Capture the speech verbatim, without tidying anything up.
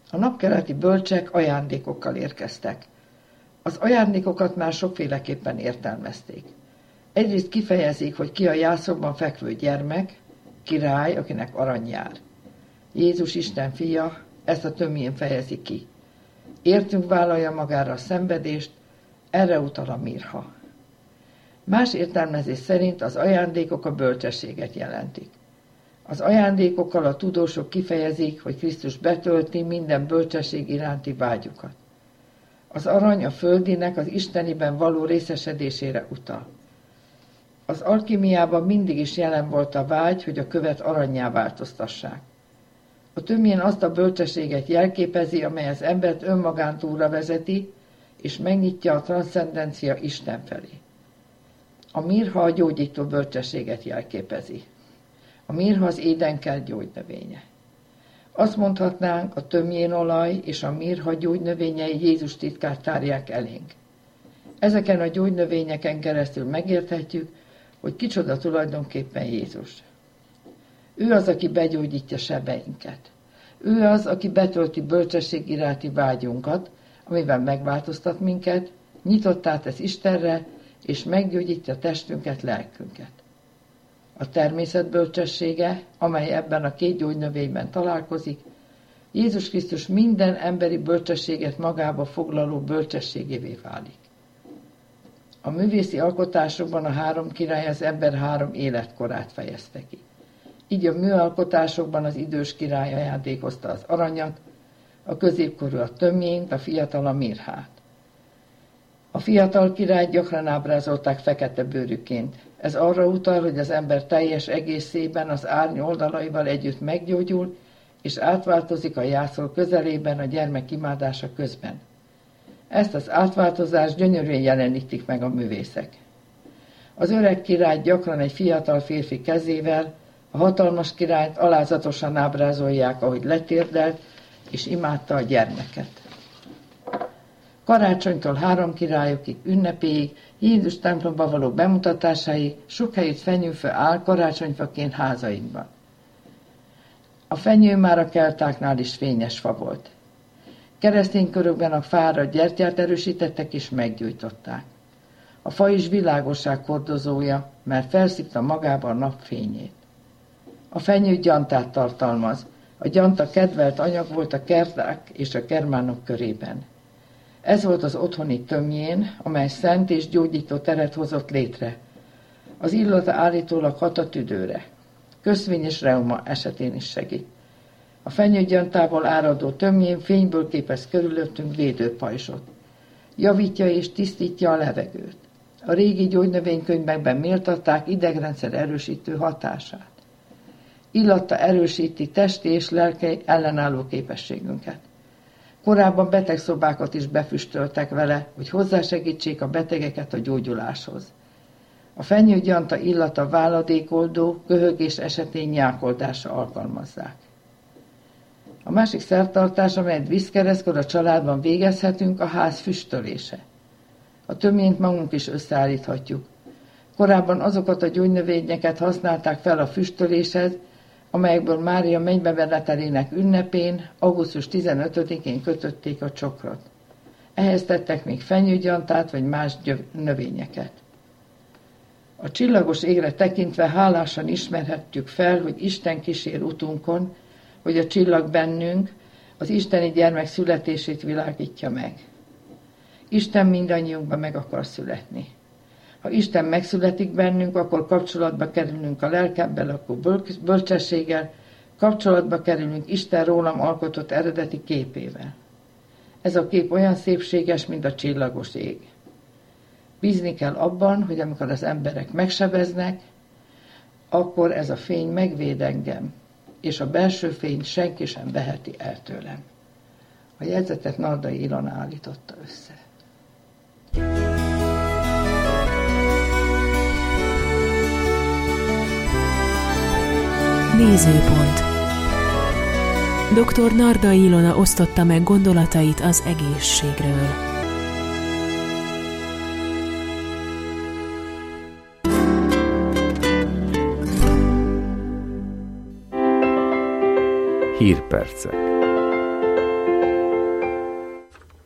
A napkeleti bölcsek ajándékokkal érkeztek. Az ajándékokat már sokféleképpen értelmezték. Egyrészt kifejezik, hogy ki a jászokban fekvő gyermek, király, akinek arany jár. Jézus Isten fia, ezt a tömjén fejezi ki. Értünk vállalja magára a szenvedést, erre utal a mirha. Más értelmezés szerint az ajándékok a bölcsességet jelentik. Az ajándékokkal a tudósok kifejezik, hogy Krisztus betölti minden bölcsesség iránti vágyukat. Az arany a földinek az isteniben való részesedésére utal. Az alkimiában mindig is jelen volt a vágy, hogy a követ arannyá változtassák. A tömjén azt a bölcsességet jelképezi, amely az embert önmagán túlra vezeti, és megnyitja a transzcendencia Isten felé. A mirha a gyógyító bölcsességet jelképezi. A mirha az édenkert gyógynövénye. Azt mondhatnánk, a tömjénolaj és a mirha gyógynövényei Jézus titkát tárják elénk. Ezeken a gyógynövényeken keresztül megérthetjük, hogy kicsoda tulajdonképpen Jézus. Ő az, aki begyógyítja sebeinket. Ő az, aki betölti bölcsesség iránti vágyunkat, amivel megváltoztat minket, nyitottá tesz Istenre, és meggyógyítja testünket, lelkünket. A természet bölcsessége, amely ebben a két gyógynövényben találkozik, Jézus Krisztus minden emberi bölcsességet magába foglaló bölcsességévé válik. A művészi alkotásokban a három király az ember három életkorát fejezte ki. Így a műalkotásokban az idős király ajándékozta az aranyat, a középkorú a tömjént, a fiatal a mirhát. A fiatal királyt gyakran ábrázolták fekete bőrűként. Ez arra utal, hogy az ember teljes egészében az árny oldalaival együtt meggyógyul, és átváltozik a jászol közelében a gyermek imádása közben. Ezt az átváltozást gyönyörűen jelenítik meg a művészek. Az öreg királyt gyakran egy fiatal férfi kezével, a hatalmas királyt alázatosan ábrázolják, ahogy letérdelt, és imádta a gyermeket. Karácsonytól három királyokig, ünnepéig, Jézus templomba való bemutatásáig sok helyütt fenyőfa áll karácsonyfaként házainkban. A fenyő már a keltáknál is fényes fa volt. Keresztény körökben a fára gyertyát erősítettek és meggyújtották. A fa is világosság hordozója, mert felszívta magába a napfényét. A fenyő gyantát tartalmaz. A gyanta kedvelt anyag volt a kerták és a kermánok körében. Ez volt az otthoni tömjén, amely szent és gyógyító teret hozott létre. Az illata állítólag hat a tüdőre. Köszvény és reuma esetén is segít. A fenyőgyantából áradó tömjén fényből képez körülöttünk védőpajzsot. Javítja és tisztítja a levegőt. A régi gyógynövénykönyvekben méltatták idegrendszer erősítő hatását. Illata erősíti testi és lelki ellenálló képességünket. Korábban betegszobákat is befüstöltek vele, hogy hozzásegítsék a betegeket a gyógyuláshoz. A fenyőgyanta illata váladékoldó, köhögés esetén nyákoldásra alkalmazzák. A másik szertartás, amelyet vízkeresztkor a családban végezhetünk, a ház füstölése. A tömjént magunk is összeállíthatjuk. Korábban azokat a gyógynövényeket használták fel a füstöléshez, amelyekből Mária mennybemenetelének ünnepén, augusztus tizenötödikén kötötték a csokrot. Ehhez tettek még fenyőgyantát vagy más növényeket. A csillagos égre tekintve hálásan ismerhetjük fel, hogy Isten kísér utunkon, hogy a csillag bennünk az isteni gyermek születését világítja meg. Isten mindannyiunkban meg akar születni. Ha Isten megszületik bennünk, akkor kapcsolatba kerülünk a lelkemben lakó bölcsességgel, kapcsolatba kerülünk Isten rólam alkotott eredeti képével. Ez a kép olyan szépséges, mint a csillagos ég. Bízni kell abban, hogy amikor az emberek megsebeznek, akkor ez a fény megvéd engem, és a belső fény senki sem veheti el tőlem. A jegyzetet Nardai Ilona állította össze. Nézőpont. doktor Nardai Ilona osztotta meg gondolatait az egészségről. Hírpercek.